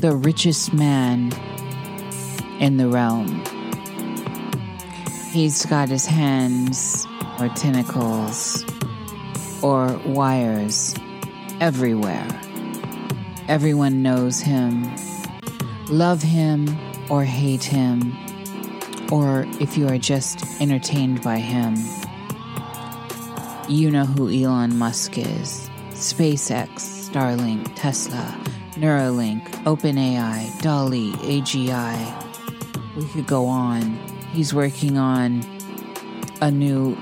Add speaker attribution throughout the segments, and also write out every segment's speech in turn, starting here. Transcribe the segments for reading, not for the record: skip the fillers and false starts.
Speaker 1: the richest man in the realm. He's got his hands or tentacles or wires everywhere. Everyone knows him, love him or hate him, or if you are just entertained by him, you know who Elon Musk is. SpaceX, Starlink, Tesla, Neuralink, OpenAI, DALL-E, AGI. We could go on. He's working on a new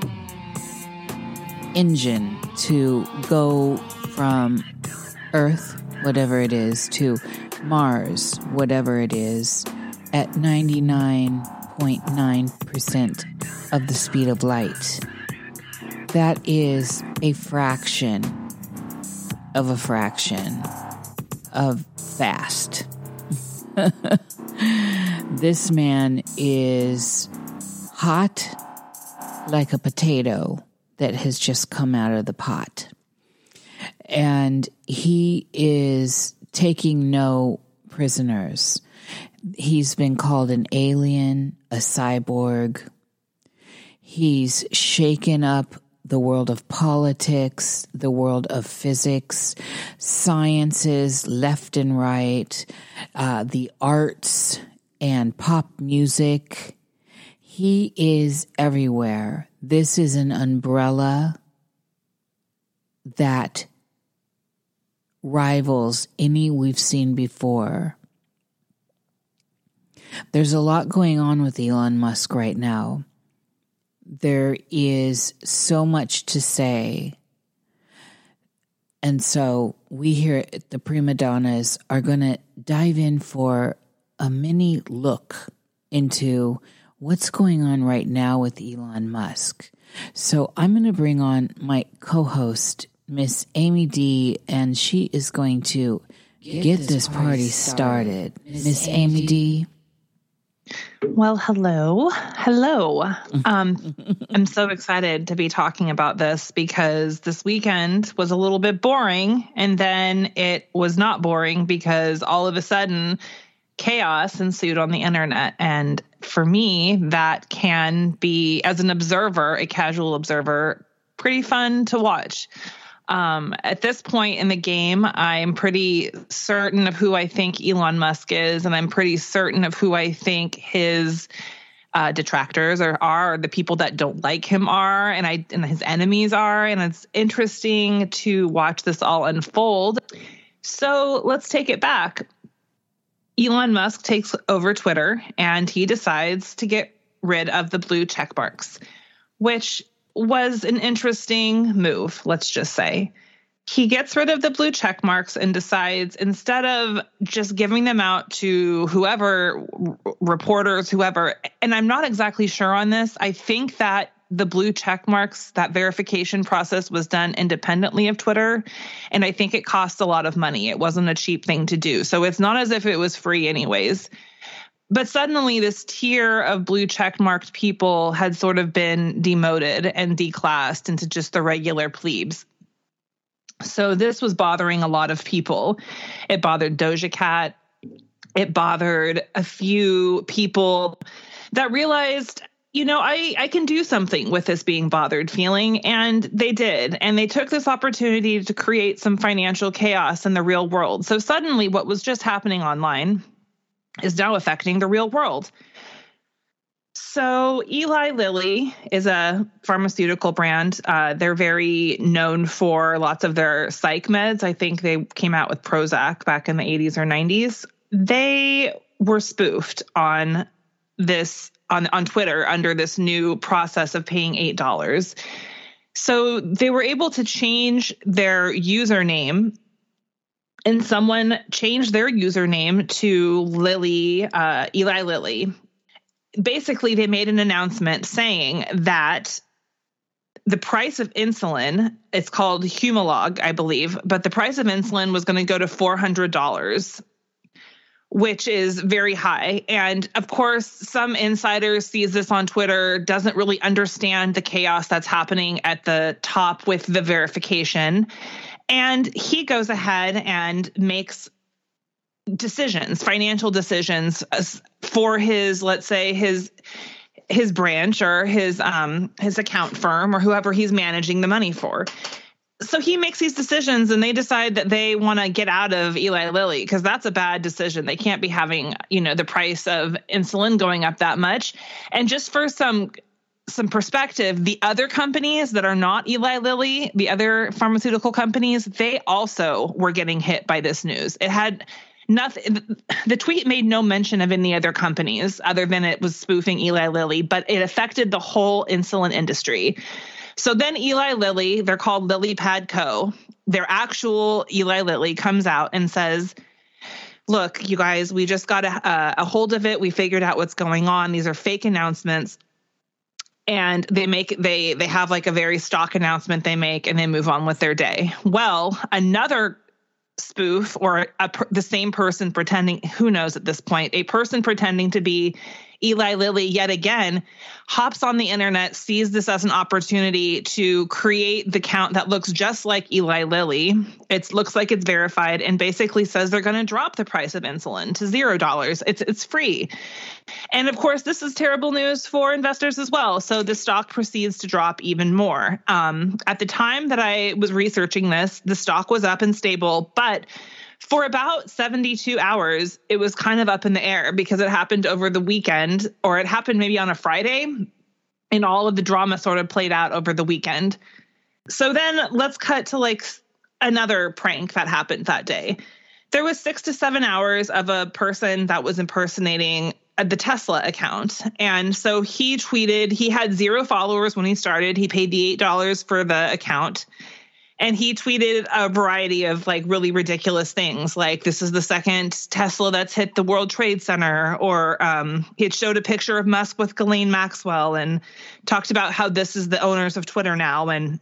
Speaker 1: engine to go from Earth, whatever it is, to Mars, whatever it is, at 99.9% of the speed of light. That is a fraction of a fraction of fast. This man is hot like a potato that has just come out of the pot. And he is taking no prisoners. He's been called an alien, a cyborg. He's shaken up the world of politics, the world of physics, sciences left and right, the arts and pop music. He is everywhere. This is an umbrella that rivals any we've seen before. There's a lot going on with Elon Musk right now. There is so much to say. And so we here at the Prima Donnas are going to dive in for a mini look into what's going on right now with Elon Musk. So I'm going to bring on my co-host, Miss Amy D, and she is going to get this party started. Miss Amy D.
Speaker 2: Well, hello. I'm so excited to be talking about this because this weekend was a little bit boring, and then it was not boring because all of a sudden chaos ensued on the internet. And for me, that can be, as an observer, a casual observer, pretty fun to watch. At this point in the game, I'm pretty certain of who I think Elon Musk is, and I'm pretty certain of who I think his detractors are, the people that don't like him are, and his enemies are. And it's interesting to watch this all unfold. So let's take it back. Elon Musk takes over Twitter, and he decides to get rid of the blue check marks, which was an interesting move, let's just say. He gets rid of the blue check marks and decides, instead of just giving them out to whoever, reporters, whoever, and I'm not exactly sure on this, I think that the blue check marks, that verification process was done independently of Twitter, and I think it cost a lot of money. It wasn't a cheap thing to do. So it's not as if it was free anyways. But suddenly this tier of blue check-marked people had sort of been demoted and declassed into just the regular plebes. So this was bothering a lot of people. It bothered Doja Cat. It bothered a few people that realized, I can do something with this being bothered feeling. And they did. And they took this opportunity to create some financial chaos in the real world. So suddenly what was just happening online is now affecting the real world. So Eli Lilly is a pharmaceutical brand. They're very known for lots of their psych meds. I think they came out with Prozac back in the 80s or 90s. They were spoofed on this on Twitter under this new process of paying $8. So they were able to change their username, and someone changed their username to Eli Lilly. Basically, they made an announcement saying that the price of insulin, it's called Humalog, I believe, but the price of insulin was going to go to $400, which is very high. And of course, some insider sees this on Twitter, doesn't really understand the chaos that's happening at the top with the verification. And he goes ahead and makes decisions, financial decisions for his, let's say his branch or his account firm or whoever he's managing the money for. So he makes these decisions and they decide that they want to get out of Eli Lilly because that's a bad decision. They can't be having, the price of insulin going up that much. And just for some perspective, the other companies that are not Eli Lilly, the other pharmaceutical companies, they also were getting hit by this news. It had nothing. The tweet made no mention of any other companies other than it was spoofing Eli Lilly, but it affected the whole insulin industry. So then Eli Lilly, they're called LilyPad Co. Their actual Eli Lilly comes out and says, look, you guys, we just got a hold of it. We figured out what's going on. These are fake announcements. And they have like a very stock announcement they make and they move on with their day. Well, another spoof or the same person pretending, who knows at this point, a person pretending to be Eli Lilly yet again hops on the internet, sees this as an opportunity to create the account that looks just like Eli Lilly. It looks like it's verified and basically says they're going to drop the price of insulin to $0. It's free. And of course, this is terrible news for investors as well. So the stock proceeds to drop even more. At the time that I was researching this, the stock was up and stable, but for about 72 hours, it was kind of up in the air because it happened over the weekend, or it happened maybe on a Friday, and all of the drama sort of played out over the weekend. So then let's cut to like another prank that happened that day. There was 6 to 7 hours of a person that was impersonating the Tesla account. And so he tweeted, he had 0 followers when he started. He paid the $8 for the account. And he tweeted a variety of like really ridiculous things, like this is the second Tesla that's hit the World Trade Center, or he had showed a picture of Musk with Ghislaine Maxwell and talked about how this is the owners of Twitter now, and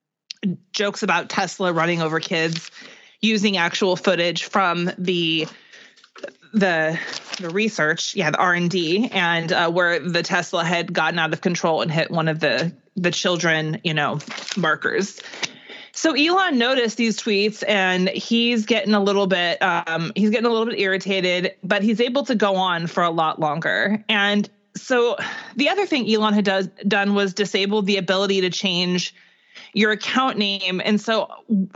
Speaker 2: jokes about Tesla running over kids using actual footage from the research, the R&D, and where the Tesla had gotten out of control and hit one of the children, markers. So Elon noticed these tweets and he's getting a little bit irritated, but he's able to go on for a lot longer. And so the other thing Elon had done was disable the ability to change your account name. And so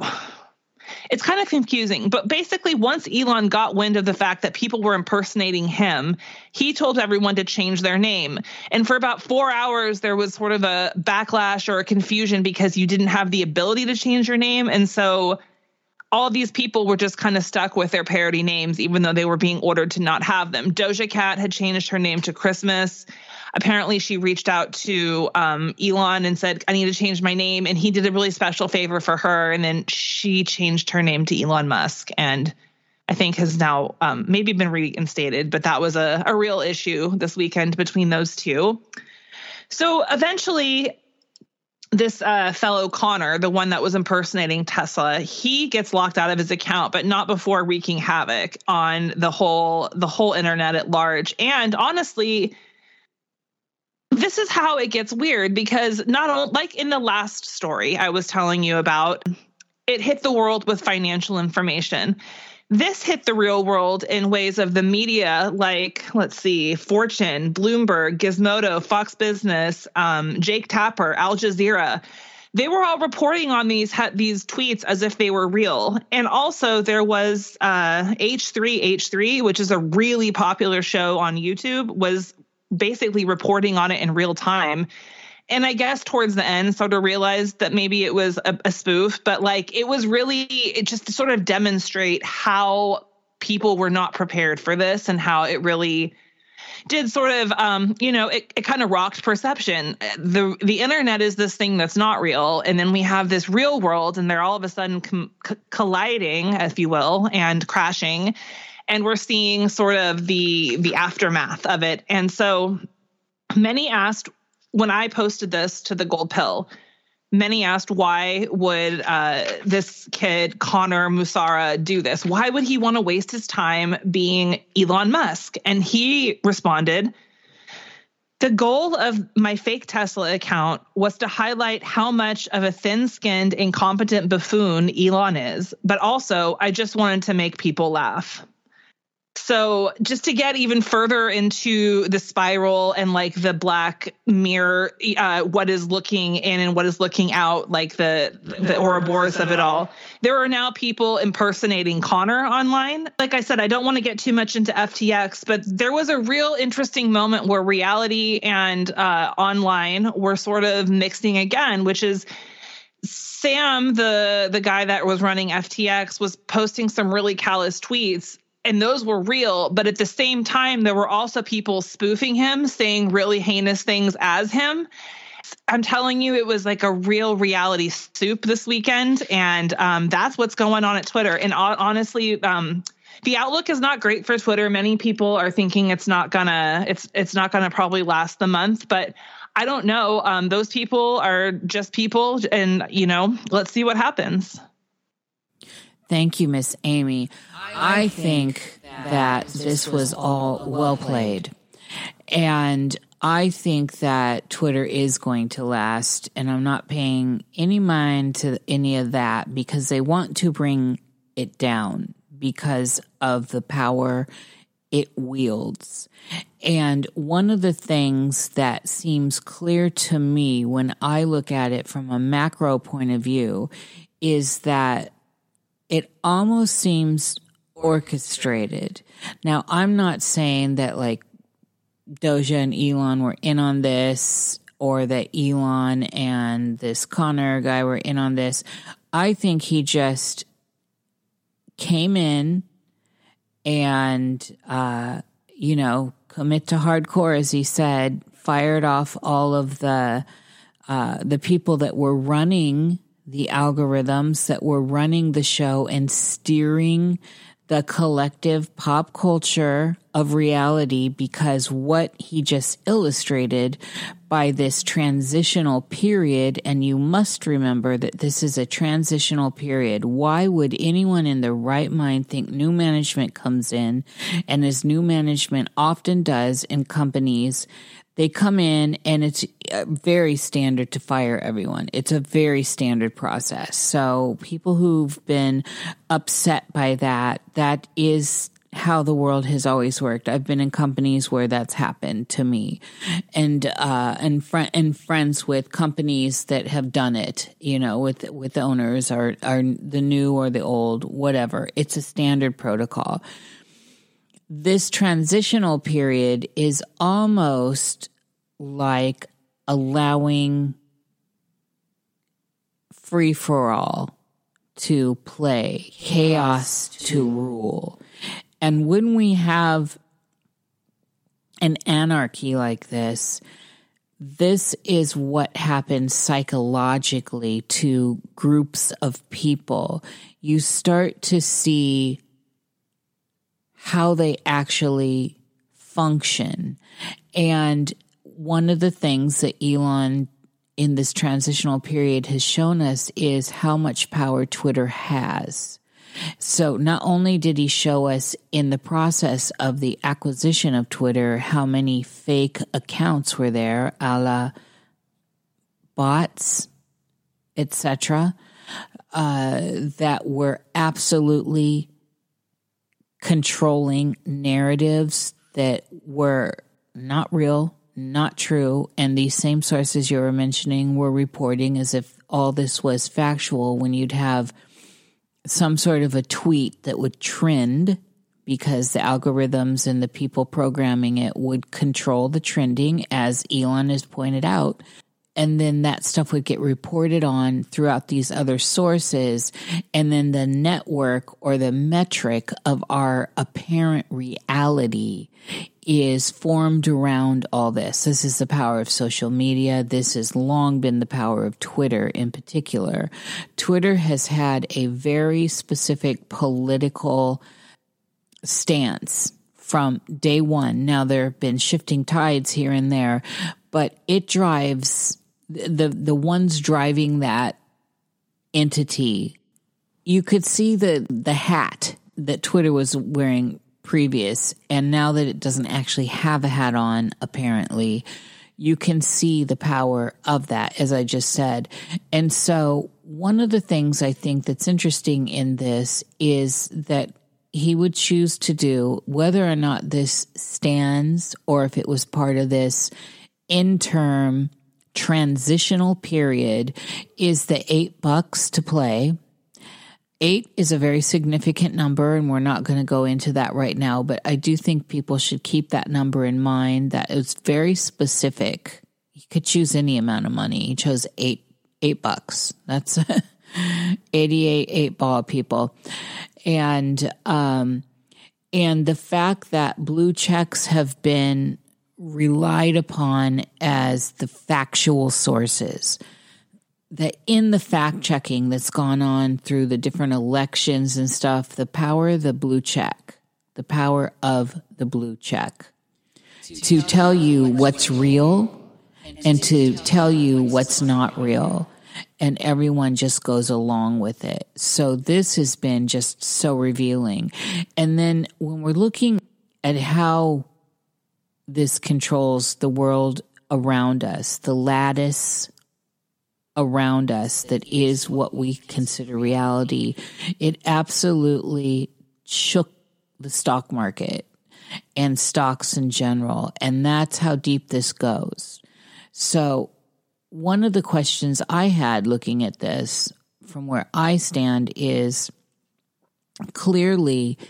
Speaker 2: it's kind of confusing, but basically once Elon got wind of the fact that people were impersonating him, he told everyone to change their name. And for about 4 hours, there was sort of a backlash or a confusion because you didn't have the ability to change your name. And so all of these people were just kind of stuck with their parody names, even though they were being ordered to not have them. Doja Cat had changed her name to Christmas. Apparently, she reached out to Elon and said, I need to change my name. And he did a really special favor for her. And then she changed her name to Elon Musk. And I think has now maybe been reinstated. But that was a real issue this weekend between those two. So eventually, this fellow Connor, the one that was impersonating Tesla, he gets locked out of his account, but not before wreaking havoc on the whole internet at large. And honestly, this is how it gets weird, because not only, like in the last story I was telling you about, it hit the world with financial information. This hit the real world in ways of the media, like, let's see, Fortune, Bloomberg, Gizmodo, Fox Business, Jake Tapper, Al Jazeera. They were all reporting on these tweets as if they were real. And also there was H3H3, which is a really popular show on YouTube, was basically reporting on it in real time. And I guess towards the end sort of realized that maybe it was a spoof, but like it just to sort of demonstrate how people were not prepared for this and how it really did sort of, it kind of rocked perception. The internet is this thing that's not real. And then we have this real world and they're all of a sudden colliding, if you will, and crashing. And we're seeing sort of the aftermath of it. And so many asked, when I posted this to the Gold Pill, many asked, why would this kid, Connor Musara, do this? Why would he want to waste his time being Elon Musk? And he responded, the goal of my fake Tesla account was to highlight how much of a thin-skinned, incompetent buffoon Elon is, but also I just wanted to make people laugh. So just to get even further into the spiral and like the black mirror, what is looking in and what is looking out, like the Ouroboros of it all, there are now people impersonating Connor online. Like I said, I don't want to get too much into FTX, but there was a real interesting moment where reality and online were sort of mixing again, which is Sam, the guy that was running FTX, was posting some really callous tweets. And those were real, but at the same time, there were also people spoofing him, saying really heinous things as him. I'm telling you, it was like a real reality soup this weekend, and that's what's going on at Twitter. And honestly, the outlook is not great for Twitter. Many people are thinking it's not gonna probably last the month, but I don't know. Those people are just people, and let's see what happens.
Speaker 1: Thank you, Miss Amy. I think that this was all well played. And I think that Twitter is going to last, and I'm not paying any mind to any of that because they want to bring it down because of the power it wields. And one of the things that seems clear to me when I look at it from a macro point of view is that it almost seems orchestrated. Now, I'm not saying that like Doja and Elon were in on this or that Elon and this Connor guy were in on this. I think he just came in and, commit to hardcore, as he said, fired off all of the people that were running the algorithms, that were running the show and steering the collective pop culture of reality, because what he just illustrated by this transitional period, and you must remember that this is a transitional period. Why would anyone in their right mind think new management comes in, and as new management often does in companies, they come in and it's very standard to fire everyone. It's a very standard process. So people who've been upset by that, that is how the world has always worked. I've been in companies where that's happened to me, and friends with companies that have done it, with owners are the new or the old, whatever. It's a standard protocol. This transitional period is almost like allowing free for all to play, chaos to rule. And when we have an anarchy like this, this is what happens psychologically to groups of people. You start to see how they actually function. And one of the things that Elon in this transitional period has shown us is how much power Twitter has. So not only did he show us in the process of the acquisition of Twitter how many fake accounts were there, a la bots, etc., that were absolutely controlling narratives that were not real, not true, and these same sources you were mentioning were reporting as if all this was factual, when you'd have some sort of a tweet that would trend because the algorithms and the people programming it would control the trending, as Elon has pointed out. And then that stuff would get reported on throughout these other sources. And then the network or the metric of our apparent reality is formed around all this. This is the power of social media. This has long been the power of Twitter in particular. Twitter has had a very specific political stance from day one. Now, there have been shifting tides here and there, but it drives the ones driving that entity. You could see the hat that Twitter was wearing previous, and now that it doesn't actually have a hat on, apparently, you can see the power of that, as I just said. And so one of the things I think that's interesting in this is that he would choose to do, whether or not this stands or if it was part of this interim transitional period, is the $8 to play. 8 is a very significant number, and we're not going to go into that right now, but I do think people should keep that number in mind. That it's very specific. You could choose any amount of money. He chose $8. That's 88 8-ball people. And the fact that blue checks have been relied upon as the factual sources, that in the fact checking that's gone on through the different elections and stuff, the power of the blue check to tell you what's real and to tell you what's not real. And everyone just goes along with it. So this has been just so revealing. And then when we're looking at how this controls the world around us, the lattice around us that is what we consider reality, it absolutely shook the stock market and stocks in general. And that's how deep this goes. So one of the questions I had looking at this from where I stand is, clearly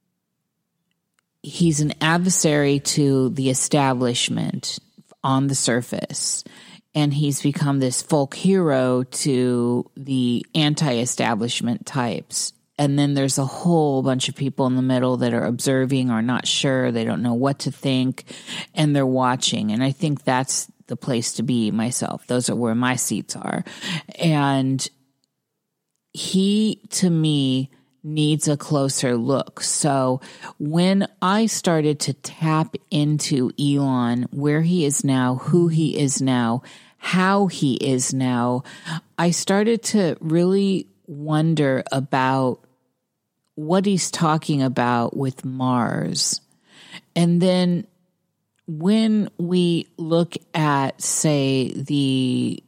Speaker 1: he's an adversary to the establishment on the surface, and he's become this folk hero to the anti-establishment types. And then there's a whole bunch of people in the middle that are observing or not sure. They don't know what to think, and they're watching. And I think that's the place to be myself. Those are where my seats are. And he, to me, needs a closer look. So when I started to tap into Elon, where he is now, who he is now, how he is now, I started to really wonder about what he's talking about with Mars. And then when we look at, say, the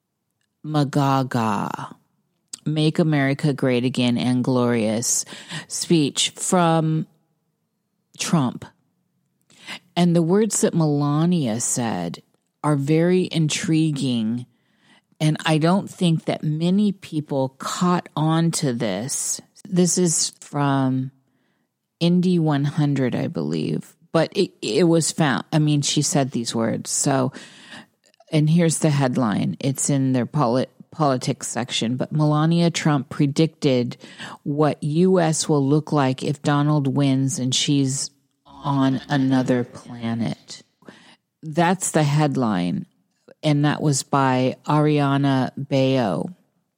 Speaker 1: MAGA, Make America Great Again and Glorious speech from Trump, and the words that Melania said are very intriguing, and I don't think that many people caught on to this. This is from Indy 100, I believe. But it was found. I mean, she said these words. So, and here's the headline. It's in their politics section. But Melania Trump predicted what U.S. will look like if Donald wins and she's on another planet. That's the headline. And that was by Ariana Bayo.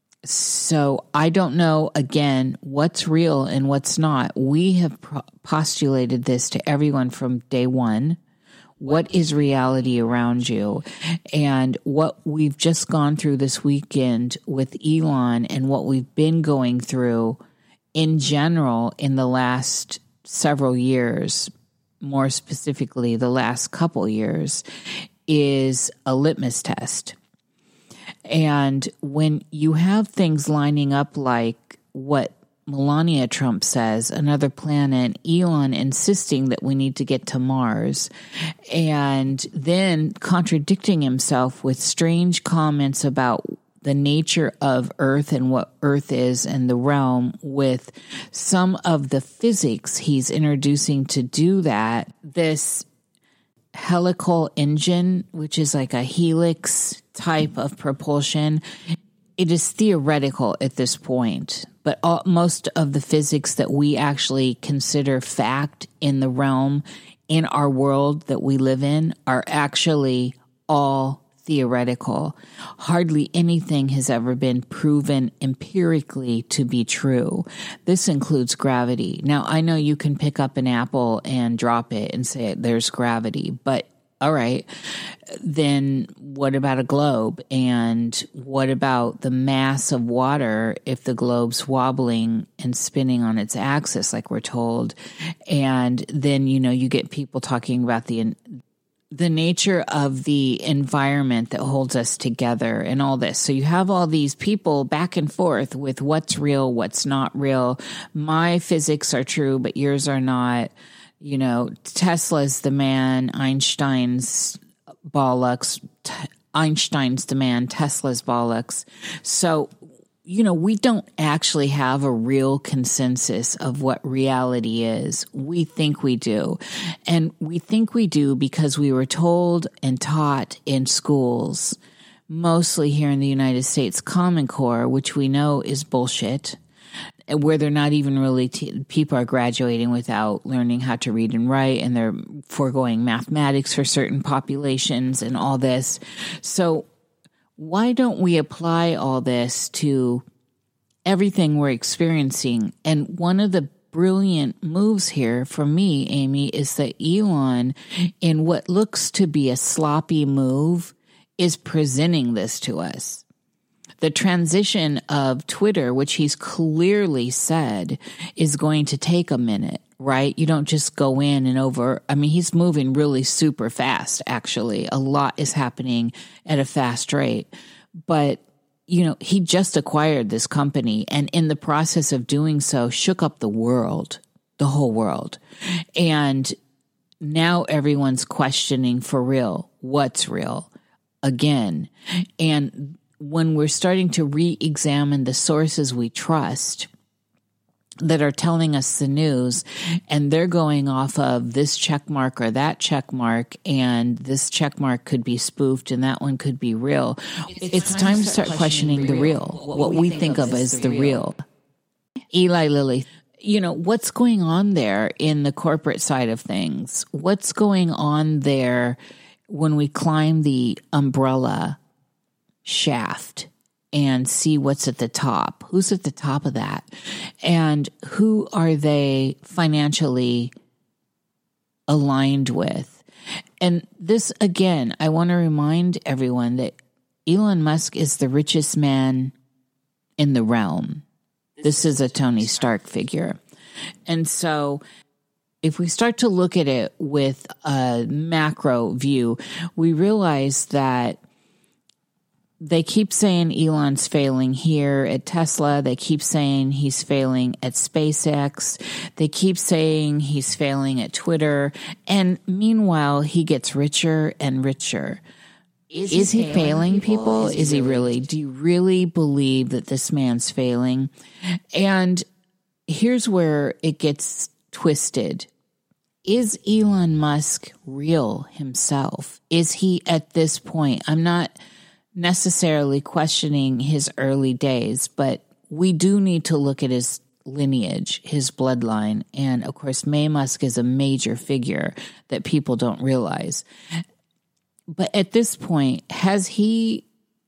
Speaker 1: So I don't know, again, what's real and what's not. We have postulated this to everyone from day one. What is reality around you? And what we've just gone through this weekend with Elon and what we've been going through in general in the last several years, more specifically the last couple years, is a litmus test. And when you have things lining up like what Melania Trump says, another planet, Elon insisting that we need to get to Mars, and then contradicting himself with strange comments about the nature of Earth and what Earth is and the realm, with some of the physics he's introducing to do that, this helical engine, which is like a helix type of propulsion, it is theoretical at this point. But most of the physics that we actually consider fact in the realm, in our world that we live in, are actually all theoretical. Hardly anything has ever been proven empirically to be true. This includes gravity. Now, I know you can pick up an apple and drop it and say there's gravity, but all right, then what about a globe? And what about the mass of water if the globe's wobbling and spinning on its axis, like we're told? And then, you get people talking about the the nature of the environment that holds us together and all this. So you have all these people back and forth with what's real, what's not real. My physics are true, but yours are not. You know, Tesla's the man, Einstein's bollocks. Einstein's the man, Tesla's bollocks. So, you know, we don't actually have a real consensus of what reality is. We think we do. And we think we do because we were told and taught in schools, mostly here in the United States, Common Core, which we know is bullshit, where they're not even really, people are graduating without learning how to read and write, and they're foregoing mathematics for certain populations and all this. So why don't we apply all this to everything we're experiencing? And one of the brilliant moves here for me, Amy, is that Elon, in what looks to be a sloppy move, is presenting this to us. The transition of Twitter, which he's clearly said is going to take a minute, right? You don't just go in and he's moving really super fast, actually. A lot is happening at a fast rate. But, you know, he just acquired this company, and in the process of doing so, shook up the world, the whole world. And now everyone's questioning for real, what's real again. And when we're starting to re-examine the sources we trust that are telling us the news, and they're going off of this check mark or that check mark, and this check mark could be spoofed and that one could be real, it's time to start questioning the real, what we think of as the real. Eli Lilly, you know, what's going on there in the corporate side of things? What's going on there when we climb the umbrella shaft and see what's at the top? Who's at the top of that? And who are they financially aligned with? And this, again, I want to remind everyone that Elon Musk is the richest man in the realm. This is a Tony Stark figure. And so if we start to look at it with a macro view, we realize that they keep saying Elon's failing here at Tesla. They keep saying he's failing at SpaceX. They keep saying he's failing at Twitter. And meanwhile, he gets richer and richer. Is he failing people? Is he really? Do you really believe that this man's failing? And here's where it gets twisted. Is Elon Musk real himself? Is he at this point? I'm not necessarily questioning his early days, but we do need to look at his lineage, his bloodline. And of course, May Musk is a major figure that people don't realize. But at this point, has he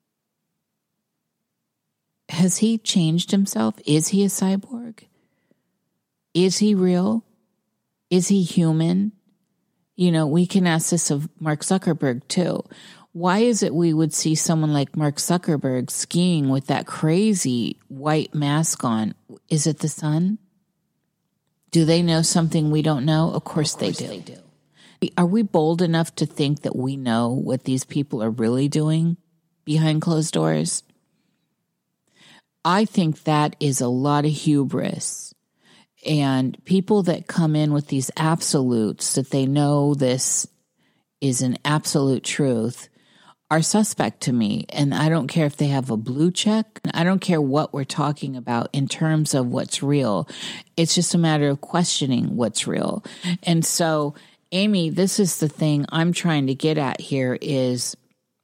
Speaker 1: changed himself? Is he a cyborg? Is he real? Is he human? You know, we can ask this of Mark Zuckerberg too. Why is it we would see someone like Mark Zuckerberg skiing with that crazy white mask on? Is it the sun? Do they know something we don't know? Of course they do. Are we bold enough to think that we know what these people are really doing behind closed doors? I think that is a lot of hubris. And people that come in with these absolutes, that they know this is an absolute truth, are suspect to me. And I don't care if they have a blue check. I don't care what we're talking about in terms of what's real. It's just a matter of questioning what's real. And so, Amy, this is the thing I'm trying to get at here is,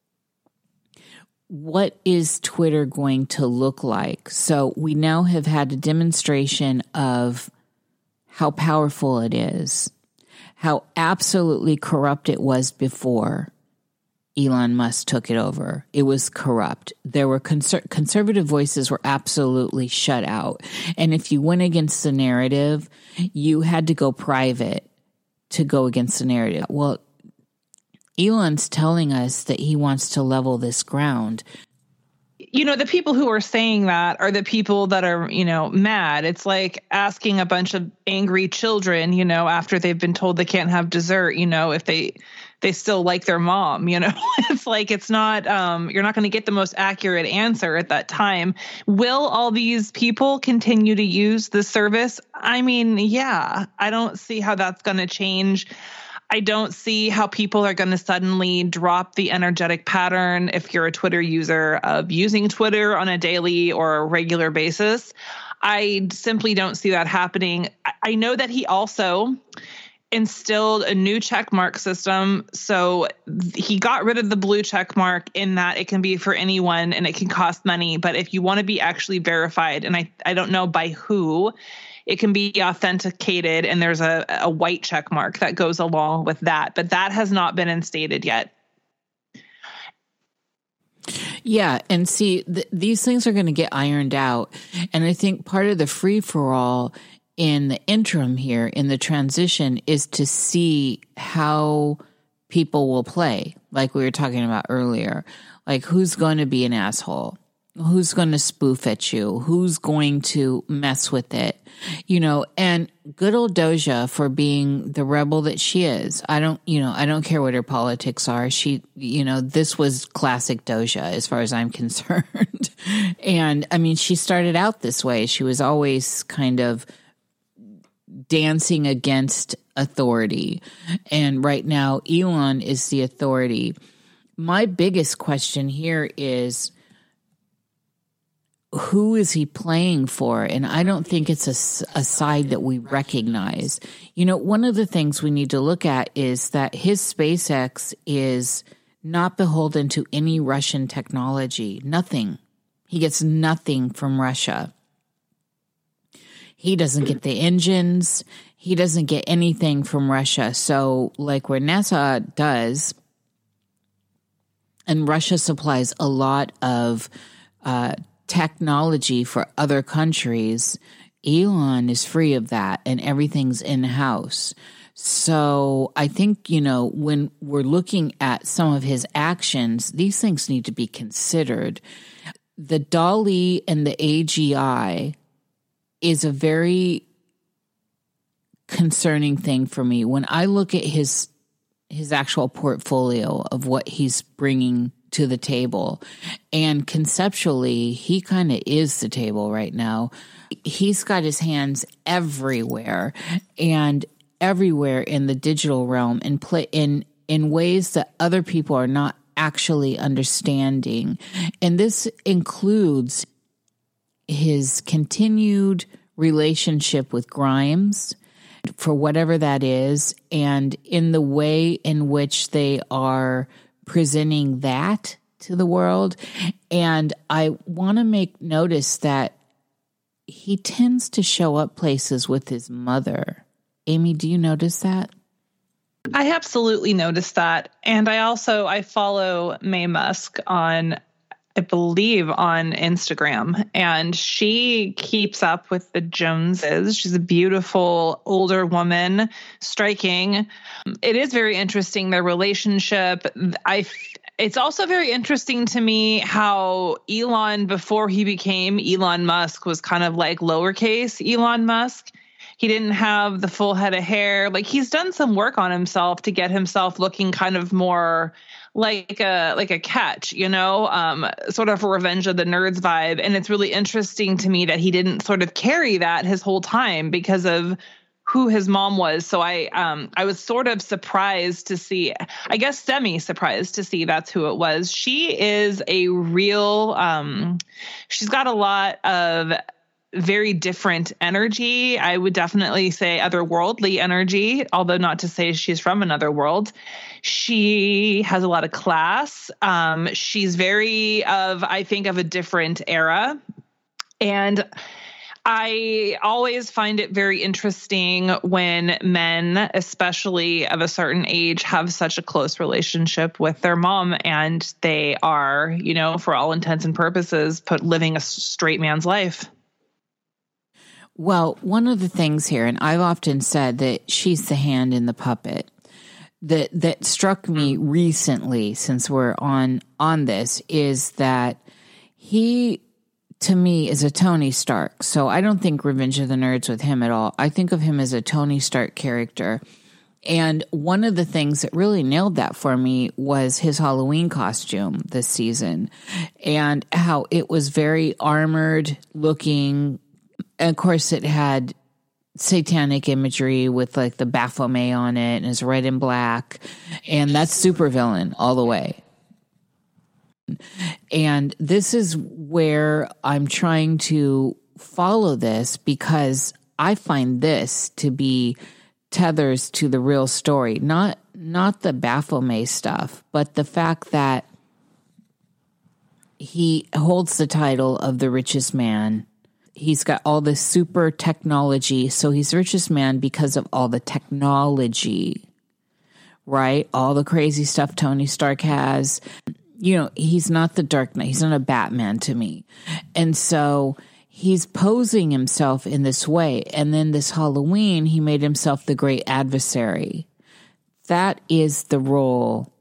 Speaker 1: what is Twitter going to look like? So we now have had a demonstration of how powerful it is, how absolutely corrupt it was before Elon Musk took it over. It was corrupt. There were conservative voices were absolutely shut out. And if you went against the narrative, you had to go private to go against the narrative. Well, Elon's telling us that he wants to level this ground.
Speaker 2: You know, the people who are saying that are the people that are, you know, mad. It's like asking a bunch of angry children, you know, after they've been told they can't have dessert, you know, if they they still like their mom, you know? It's like, it's not, you're not going to get the most accurate answer at that time. Will all these people continue to use the service? I mean, yeah, I don't see how that's going to change. I don't see how people are going to suddenly drop the energetic pattern if you're a Twitter user of using Twitter on a daily or a regular basis. I simply don't see that happening. I know that he also instilled a new checkmark system. So he got rid of the blue checkmark in that it can be for anyone and it can cost money. But if you want to be actually verified, and I don't know by who, it can be authenticated, and there's a white check mark that goes along with that. But that has not been instated yet.
Speaker 1: Yeah, and see, these things are going to get ironed out. And I think part of the free-for-all in the interim here, in the transition, is to see how people will play, like we were talking about earlier. Like, who's going to be an asshole? Who's going to spoof at you? Who's going to mess with it? You know, and good old Doja for being the rebel that she is. I don't care what her politics are. She, this was classic Doja as far as I'm concerned. And I mean, she started out this way. She was always kind of dancing against authority. And right now, Elon is the authority. My biggest question here is, who is he playing for? And I don't think it's a side that we recognize. You know, one of the things we need to look at is that his SpaceX is not beholden to any Russian technology. Nothing. He gets nothing from Russia. He doesn't get the engines. He doesn't get anything from Russia. So like where NASA does, and Russia supplies a lot of technology for other countries, Elon is free of that and everything's in-house. So I think, when we're looking at some of his actions, these things need to be considered. The DALL-E and the AGI is a very concerning thing for me. When I look at his actual portfolio of what he's bringing to the table, and conceptually, he kind of is the table right now. He's got his hands everywhere and everywhere in the digital realm, and play in ways that other people are not actually understanding. And this includes his continued relationship with Grimes, for whatever that is, and in the way in which they are presenting that to the world. And I want to make notice that he tends to show up places with his mother. Amy, do you notice that?
Speaker 2: I absolutely noticed that. And I follow Mae Musk on, I believe, on Instagram, and she keeps up with the Joneses. She's a beautiful older woman, striking. It is very interesting, their relationship. It's also very interesting to me how Elon, before he became Elon Musk, was kind of like lowercase Elon Musk. He didn't have the full head of hair. Like, he's done some work on himself to get himself looking kind of more like a catch, sort of a Revenge of the Nerds vibe. And it's really interesting to me that he didn't sort of carry that his whole time because of who his mom was. So I was sort of surprised to see, I guess semi-surprised to see that's who it was. She is a real, she's got a lot of very different energy. I would definitely say otherworldly energy, although not to say she's from another world. She has a lot of class. She's very of a different era. And I always find it very interesting when men, especially of a certain age, have such a close relationship with their mom, and they are, for all intents and purposes, living a straight man's life.
Speaker 1: Well, one of the things here, and I've often said that she's the hand in the puppet, that struck me recently, since we're on this, is that he, to me, is a Tony Stark. So I don't think Revenge of the Nerds with him at all. I think of him as a Tony Stark character. And one of the things that really nailed that for me was his Halloween costume this season, and how it was very armored looking. And of course, it had satanic imagery with like the Baphomet on it, and it's red and black, and that's supervillain all the way. And this is where I'm trying to follow this, because I find this to be tethers to the real story, not the Baphomet stuff, but the fact that he holds the title of the richest man. He's got all this super technology, so he's the richest man because of all the technology, right? All the crazy stuff Tony Stark has. You know, he's not the Dark Knight. He's not a Batman to me. And so he's posing himself in this way. And then this Halloween, he made himself the great adversary. That is the role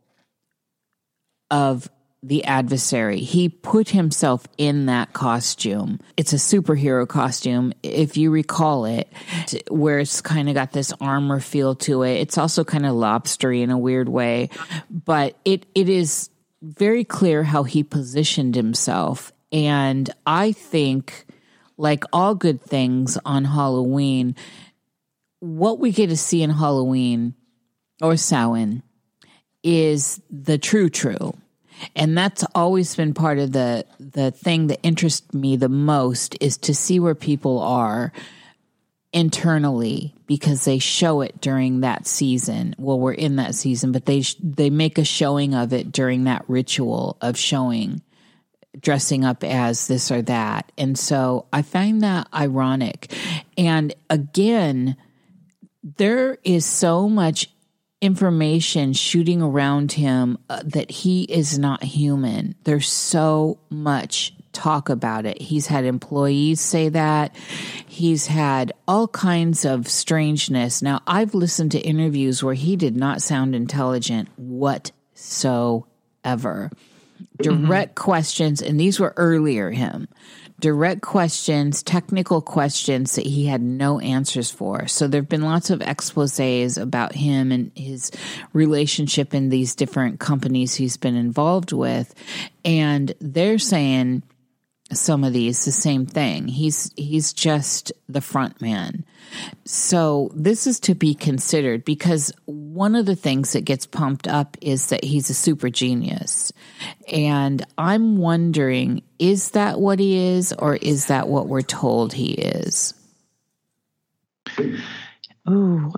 Speaker 1: of the adversary. He put himself in that costume. It's a superhero costume, if you recall it, where it's kind of got this armor feel to it. It's also kind of lobstery in a weird way, but it is very clear how he positioned himself. And I think, like all good things on Halloween, what we get to see in Halloween or Samhain is the true. And that's always been part of the thing that interests me the most, is to see where people are internally, because they show it during that season. Well, we're in that season, but they make a showing of it during that ritual of showing, dressing up as this or that. And so I find that ironic. And again, there is so much information shooting around him that he is not human. There's so much talk about it. He's had employees say that. He's had all kinds of strangeness. Now, I've listened to interviews where he did not sound intelligent whatsoever. Direct questions, and these were earlier him. Direct questions, technical questions that he had no answers for. So there have been lots of exposés about him and his relationship in these different companies he's been involved with. And they're saying some of these the same thing. He's just the front man. So this is to be considered, because one of the things that gets pumped up is that he's a super genius. And I'm wondering, is that what he is, or is that what we're told he is?
Speaker 2: Ooh,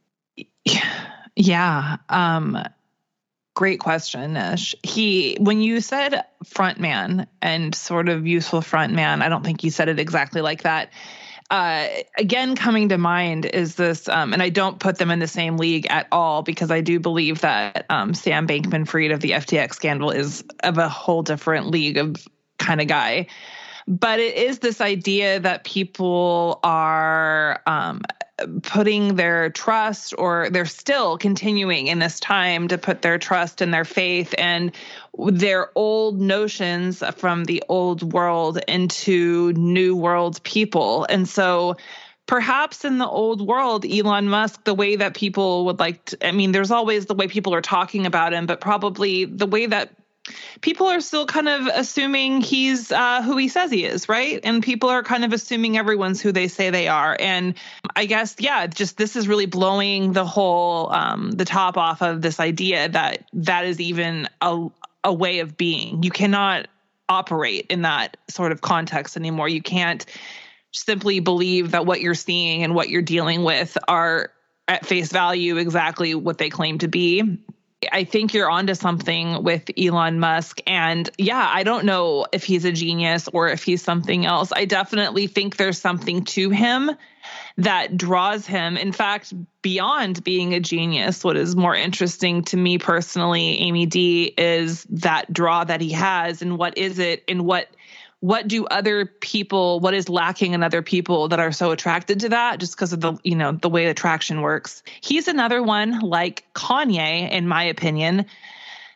Speaker 2: yeah. Great question, Nish. When you said front man and sort of useful front man, I don't think you said it exactly like that. Again, coming to mind is this, and I don't put them in the same league at all, because I do believe that Sam Bankman-Fried of the FTX scandal is of a whole different league of kind of guy. But it is this idea that people are putting their trust, or they're still continuing in this time to put their trust and their faith and their old notions from the old world into new world people. And so perhaps in the old world, Elon Musk, the way that people would like to, I mean, there's always the way people are talking about him, but probably the way that people are still kind of assuming he's who he says he is, right? And people are kind of assuming everyone's who they say they are. And I guess, yeah, just this is really blowing the whole, the top off of this idea that that is even a way of being. You cannot operate in that sort of context anymore. You can't simply believe that what you're seeing and what you're dealing with are at face value exactly what they claim to be. I think you're onto something with Elon Musk. And yeah, I don't know if he's a genius or if he's something else. I definitely think there's something to him that draws him. In fact, beyond being a genius, what is more interesting to me personally, Amy D, is that draw that he has, and what is it, and what do other people, what is lacking in other people that are so attracted to that, just because of the way attraction works. He's another one like Kanye, in my opinion,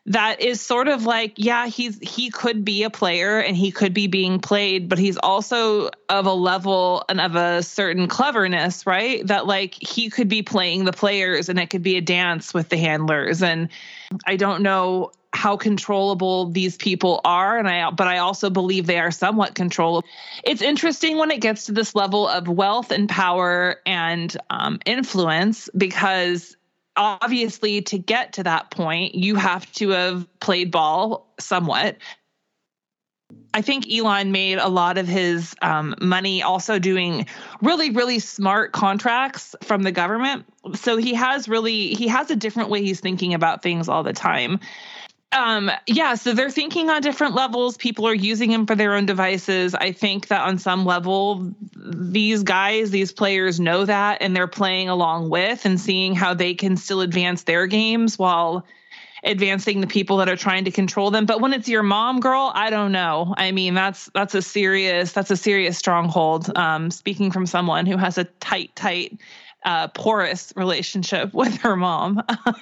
Speaker 2: that is sort of like, yeah, he could be a player and he could be being played, but he's also of a level and of a certain cleverness, right? That like he could be playing the players and it could be a dance with the handlers. And I don't know how controllable these people are, but I also believe they are somewhat controllable. It's interesting when it gets to this level of wealth and power and influence, because obviously to get to that point, you have to have played ball somewhat. I think Elon made a lot of his money also doing really, really smart contracts from the government. So he has a different way he's thinking about things all the time. So they're thinking on different levels. People are using him for their own devices. I think that on some level, these players know that, and they're playing along with and seeing how they can still advance their games while advancing the people that are trying to control them. But when it's your mom, girl, I don't know. I mean, that's a serious stronghold. Speaking from someone who has a tight, porous relationship with her mom.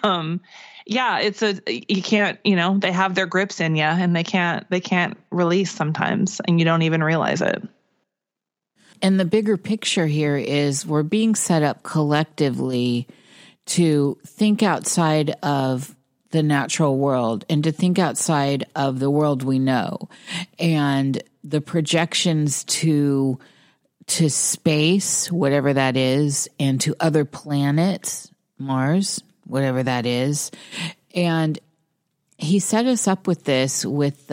Speaker 2: You can't, they have their grips in you and they can't release sometimes, and you don't even realize it.
Speaker 1: And the bigger picture here is we're being set up collectively to think outside of the natural world and to think outside of the world we know. And the projections to space, whatever that is, and to other planets, Mars, whatever that is. And he set us up with this with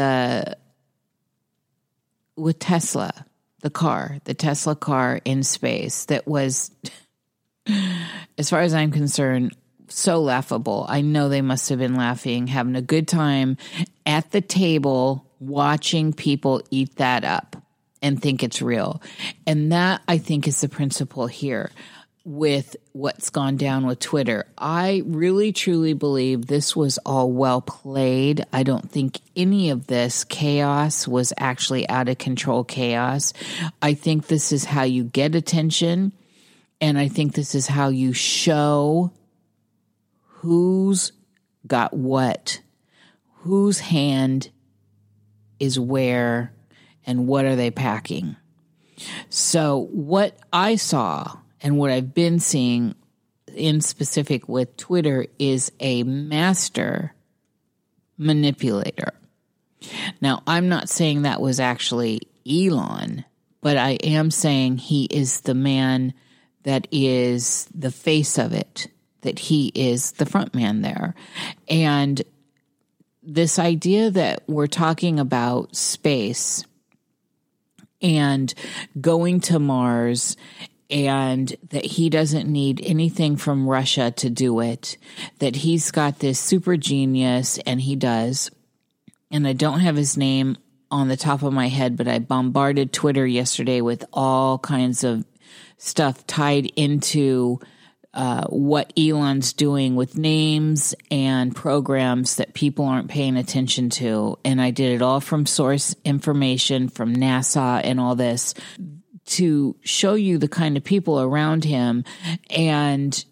Speaker 1: Tesla, the Tesla car in space that was, as far as I'm concerned, so laughable. I know they must have been laughing, having a good time at the table, watching people eat that up and think it's real. And that, I think, is the principle here with what's gone down with Twitter. I really, truly believe this was all well played. I don't think any of this chaos was actually out of control chaos. I think this is how you get attention, and I think this is how you show who's got what, whose hand is where, and what are they packing. So what I saw and what I've been seeing in specific with Twitter is a master manipulator. Now, I'm not saying that was actually Elon, but I am saying he is the man that is the face of it, that he is the front man there. And this idea that we're talking about space and going to Mars, and that he doesn't need anything from Russia to do it, that he's got this super genius, and he does. And I don't have his name on the top of my head, but I bombarded Twitter yesterday with all kinds of stuff tied into what Elon's doing with names and programs that people aren't paying attention to. And I did it all from source information from NASA and all this, to show you the kind of people around him. And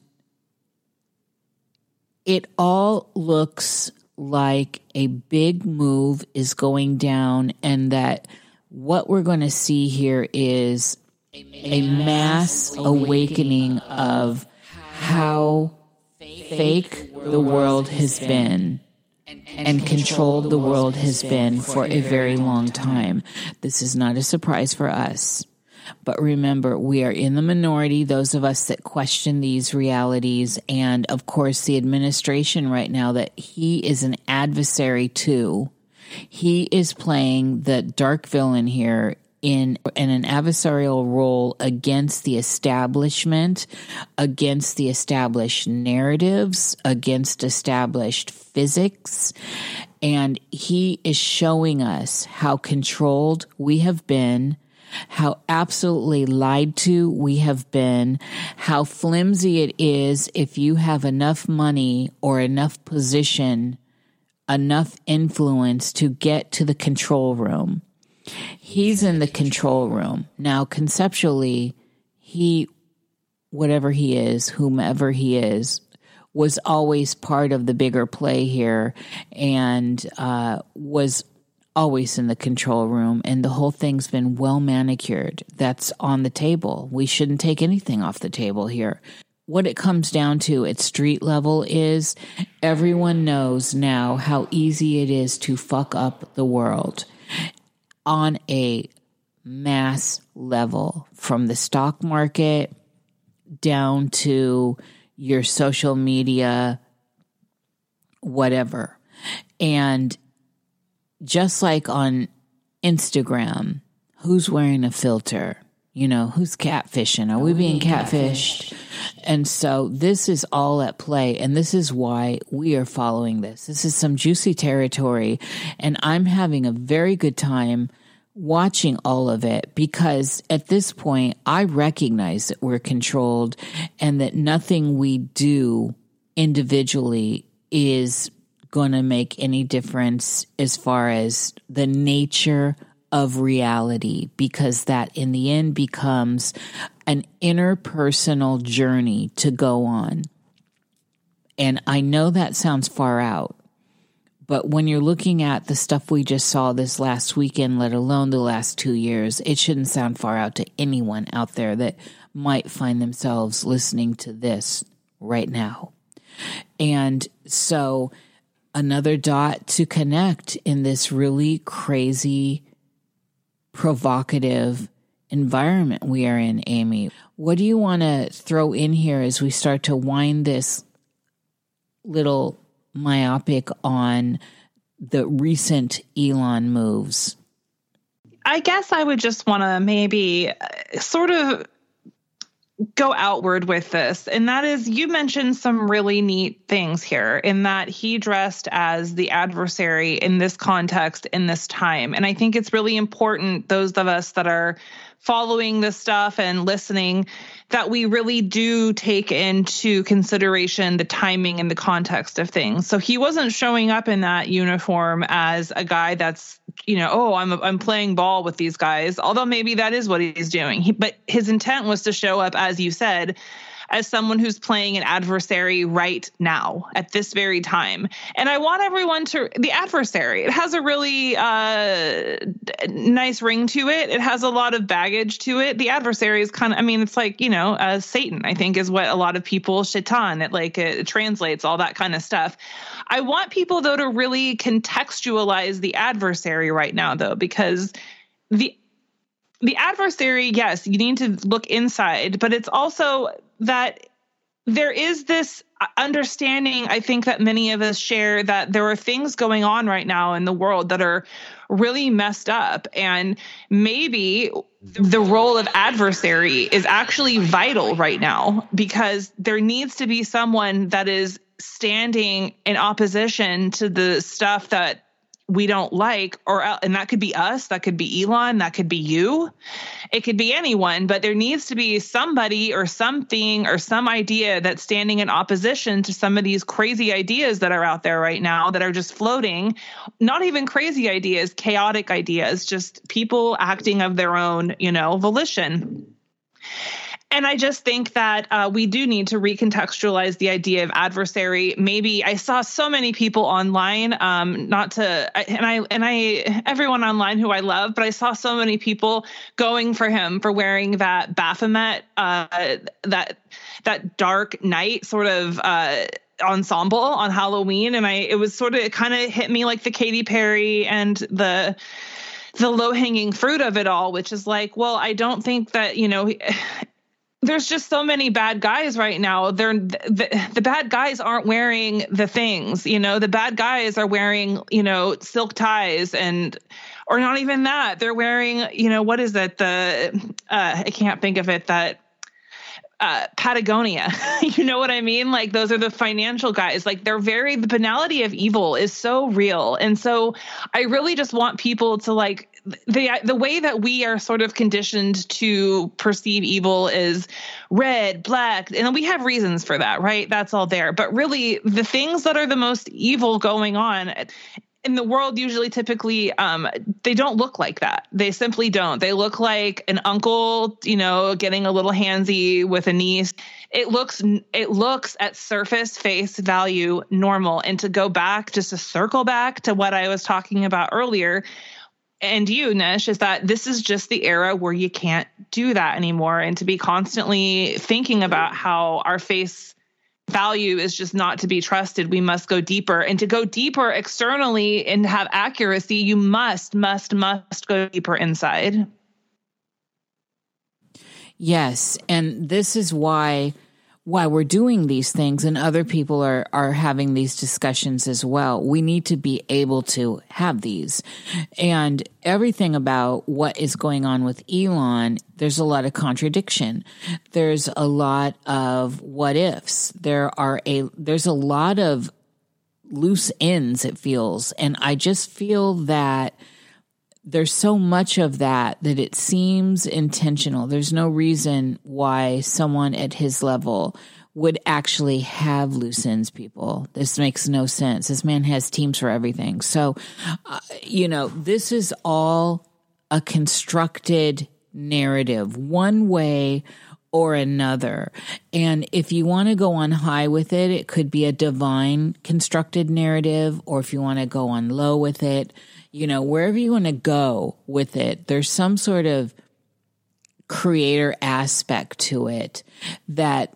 Speaker 1: it all looks like a big move is going down, and that what we're going to see here is a mass awakening of how fake the world has been and controlled the world has been for a very long time. This is not a surprise for us. But remember, we are in the minority, those of us that question these realities. And of course, the administration right now that he is an adversary to, he is playing the dark villain here in an adversarial role against the establishment, against the established narratives, against established physics. And he is showing us how controlled we have been, how absolutely lied to we have been, how flimsy it is if you have enough money or enough position, enough influence to get to the control room. He's in the control room. Now, conceptually, whatever he is, whomever he is, was always part of the bigger play here and was always in the control room, and the whole thing's been well manicured. That's on the table. We shouldn't take anything off the table here. What it comes down to at street level is everyone knows now how easy it is to fuck up the world on a mass level, from the stock market down to your social media, whatever. And just like on Instagram, who's wearing a filter? You know, who's catfishing? Are we being catfished? And so this is all at play, and this is why we are following this. This is some juicy territory, and I'm having a very good time watching all of it, because at this point, I recognize that we're controlled and that nothing we do individually is going to make any difference as far as the nature of reality, because that in the end becomes an interpersonal journey to go on. And I know that sounds far out, but when you're looking at the stuff we just saw this last weekend, let alone the last 2 years, it shouldn't sound far out to anyone out there that might find themselves listening to this right now. And so another dot to connect in this really crazy, provocative environment we are in, Amy. What do you want to throw in here as we start to wind this little myopic on the recent Elon moves?
Speaker 2: I guess I would just want to maybe sort of go outward with this. And that is, you mentioned some really neat things here in that he dressed as the adversary in this context, in this time. And I think it's really important, those of us that are following this stuff and listening, that we really do take into consideration the timing and the context of things. So he wasn't showing up in that uniform as a guy that's, you know, oh, I'm playing ball with these guys, although maybe that is what he's doing. But his intent was to show up, as you said, as someone who's playing an adversary right now at this very time. And I want everyone to, the adversary, it has a really nice ring to it. It has a lot of baggage to it. The adversary is kind of, I mean, it's like, you know, Satan, I think, is what a lot of people, Shaitan, it translates, all that kind of stuff. I want people, though, to really contextualize the adversary right now, though, because the adversary, yes, you need to look inside, but it's also that there is this understanding, I think, that many of us share, that there are things going on right now in the world that are really messed up. And maybe the role of adversary is actually vital right now, because there needs to be someone that is standing in opposition to the stuff that we don't like, and that could be us, that could be Elon, that could be you, it could be anyone, but there needs to be somebody or something or some idea that's standing in opposition to some of these crazy ideas that are out there right now that are just floating. Not even crazy ideas, chaotic ideas, just people acting of their own, volition. And I just think that we do need to recontextualize the idea of adversary. Maybe I saw so many people online, everyone online who I love, but I saw so many people going for him for wearing that Baphomet, that Dark Knight sort of ensemble on Halloween, and it kind of hit me like the Katy Perry and the low-hanging fruit of it all, which is like, well, I don't think that there's just so many bad guys right now. The bad guys aren't wearing the things, the bad guys are wearing, silk ties or not even that. They're wearing, what is it? I can't think of it, that Patagonia, you know what I mean? Like, those are the financial guys. Like, the banality of evil is so real. And so I really just want people to the way that we are sort of conditioned to perceive evil is red, black, and we have reasons for that, right? That's all there. But really, the things that are the most evil going on, in the world usually typically they don't look like that. They simply don't. They look like an uncle, getting a little handsy with a niece. It looks at surface face value normal. And to go back, just to circle back to what I was talking about earlier, and you, Nish, is that this is just the era where you can't do that anymore. And to be constantly thinking about how our face value is just not to be trusted. We must go deeper, and to go deeper externally and have accuracy, you must go deeper inside.
Speaker 1: Yes. And this is why we're doing these things, and other people are having these discussions as well. We need to be able to have these. And everything about what is going on with Elon, there's a lot of contradiction. There's a lot of what ifs. There's a lot of loose ends, it feels. And I just feel that there's so much of that it seems intentional. There's no reason why someone at his level would actually have loose ends, people. This makes no sense. This man has teams for everything. So, this is all a constructed narrative, one way or another. And if you want to go on high with it, it could be a divine constructed narrative, or if you want to go on low with it, wherever you want to go with it, there's some sort of creator aspect to it that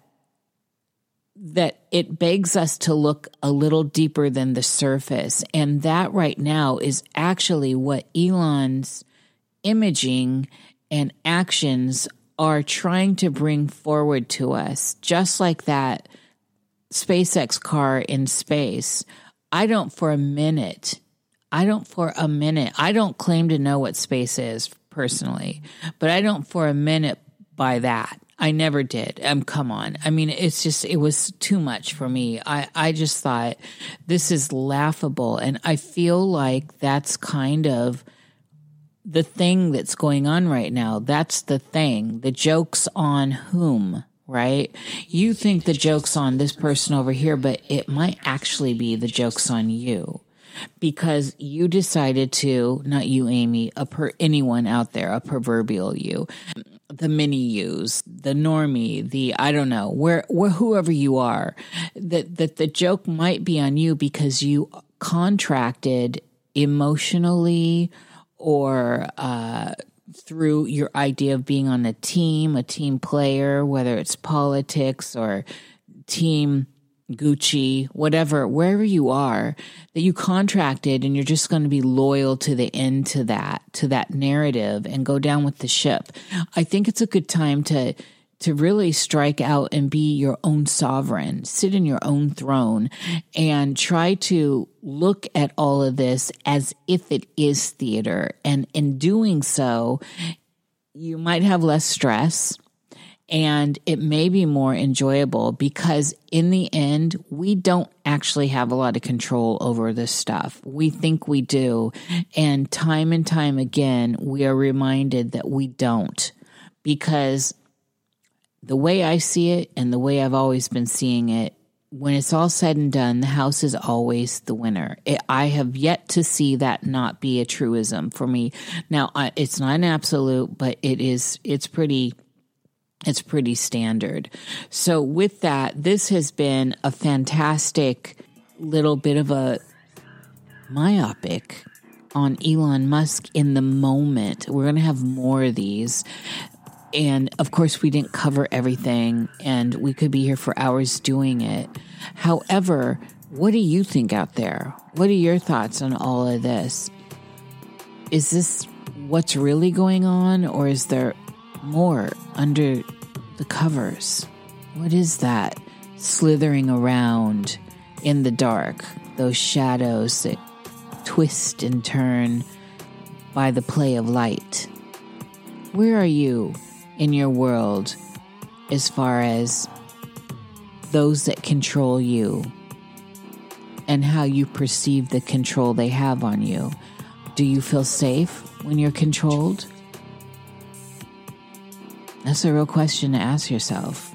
Speaker 1: it begs us to look a little deeper than the surface. And that right now is actually what Elon's imaging and actions are trying to bring forward to us. Just like that SpaceX car in space. I don't claim to know what space is personally, but I don't for a minute buy that. I never did. Come on. I mean, it was too much for me. I just thought this is laughable. And I feel like that's kind of the thing that's going on right now. That's the thing. The joke's on whom, right? You think the joke's on this person over here, but it might actually be the joke's on you. Because you decided to, not you, Amy, anyone out there, a proverbial you, the mini yous, the normie, the, I don't know, where whoever you are, that the joke might be on you because you contracted emotionally or through your idea of being on a team player, whether it's politics or team Gucci, whatever, wherever you are, that you contracted and you're just going to be loyal to the end to that narrative and go down with the ship. I think it's a good time to really strike out and be your own sovereign, sit in your own throne, and try to look at all of this as if it is theater. And in doing so, you might have less stress. And it may be more enjoyable because in the end, we don't actually have a lot of control over this stuff. We think we do. And time again, we are reminded that we don't. Because the way I see it and the way I've always been seeing it, when it's all said and done, the house is always the winner. I have yet to see that not be a truism for me. Now, it's not an absolute, but it's pretty standard. So with that, this has been a fantastic little bit of a myopic on Elon Musk in the moment. We're going to have more of these. And of course, we didn't cover everything and we could be here for hours doing it. However, what do you think out there? What are your thoughts on all of this? Is this what's really going on, or is there more under the covers? What is that slithering around in the dark? Those shadows that twist and turn by the play of light. Where are you in your world as far as those that control you and how you perceive the control they have on you? Do you feel safe when you're controlled? That's a real question to ask yourself.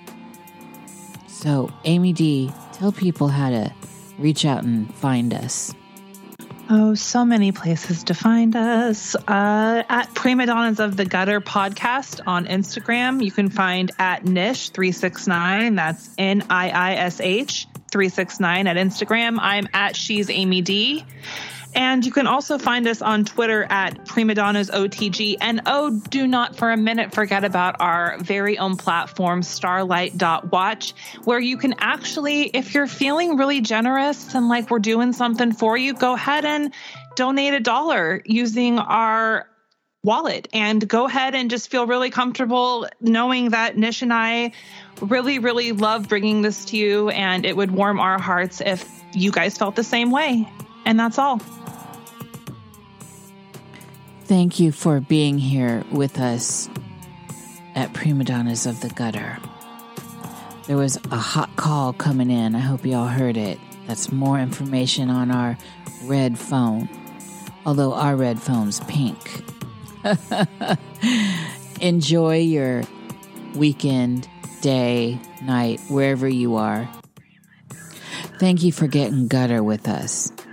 Speaker 1: So, Amy D, tell people how to reach out and find us.
Speaker 2: Oh, so many places to find us. At Prima Donnas of the Gutter podcast on Instagram. You can find at Nish369. That's NIISH 369 at Instagram. I'm at She's Amy D. And you can also find us on Twitter at Prima Donnas OTG. And do not for a minute forget about our very own platform, starlight.watch, where you can actually, if you're feeling really generous and like we're doing something for you, go ahead and donate $1 using our wallet, and go ahead and just feel really comfortable knowing that Nish and I really, really love bringing this to you, and it would warm our hearts if you guys felt the same way. And that's all.
Speaker 1: Thank you for being here with us at Prima Donnas of the Gutter. There was a hot call coming in. I hope you all heard it. That's more information on our red phone. Although our red phone's pink. Enjoy your weekend, day, night, wherever you are. Thank you for getting gutter with us.